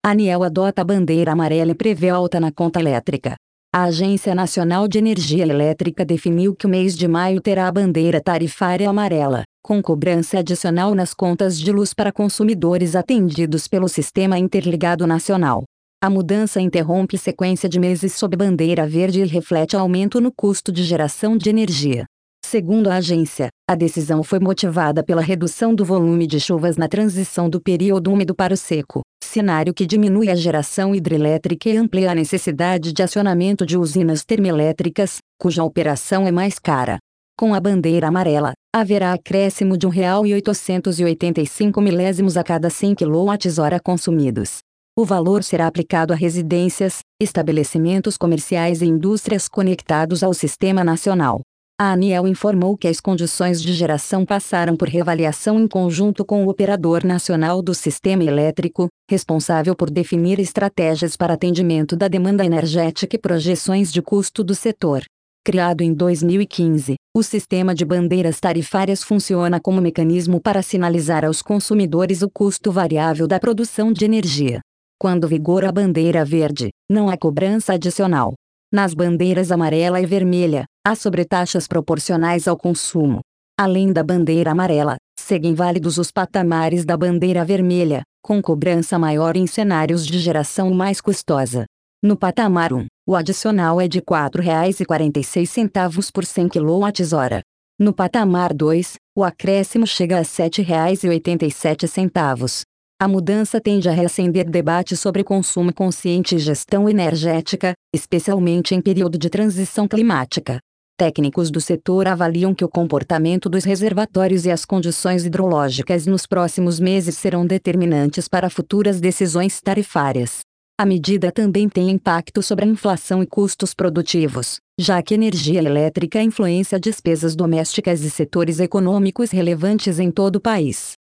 A ANEEL adota a bandeira amarela e prevê alta na conta elétrica. A Agência Nacional de Energia Elétrica definiu que o mês de maio terá a bandeira tarifária amarela, com cobrança adicional nas contas de luz para consumidores atendidos pelo Sistema Interligado Nacional. A mudança interrompe sequência de meses sob bandeira verde e reflete aumento no custo de geração de energia. Segundo a agência, a decisão foi motivada pela redução do volume de chuvas na transição do período úmido para o seco, cenário que diminui a geração hidrelétrica e amplia a necessidade de acionamento de usinas termoelétricas, cuja operação é mais cara. Com a bandeira amarela, haverá acréscimo de R$ 1,885 a cada 100 kWh consumidos. O valor será aplicado a residências, estabelecimentos comerciais e indústrias conectados ao Sistema Nacional. A ANEEL informou que as condições de geração passaram por reavaliação em conjunto com o Operador Nacional do Sistema Elétrico, responsável por definir estratégias para atendimento da demanda energética e projeções de custo do setor. Criado em 2015, o sistema de bandeiras tarifárias funciona como mecanismo para sinalizar aos consumidores o custo variável da produção de energia. Quando vigora a bandeira verde, não há cobrança adicional. Nas bandeiras amarela e vermelha, há sobretaxas proporcionais ao consumo. Além da bandeira amarela, seguem válidos os patamares da bandeira vermelha, com cobrança maior em cenários de geração mais custosa. No patamar 1, o adicional é de R$ 4,46 por 100 kWh. No patamar 2, o acréscimo chega a R$ 7,87. A mudança tende a reacender debate sobre consumo consciente e gestão energética, especialmente em período de transição climática. Técnicos do setor avaliam que o comportamento dos reservatórios e as condições hidrológicas nos próximos meses serão determinantes para futuras decisões tarifárias. A medida também tem impacto sobre a inflação e custos produtivos, já que energia elétrica influencia despesas domésticas e setores econômicos relevantes em todo o país.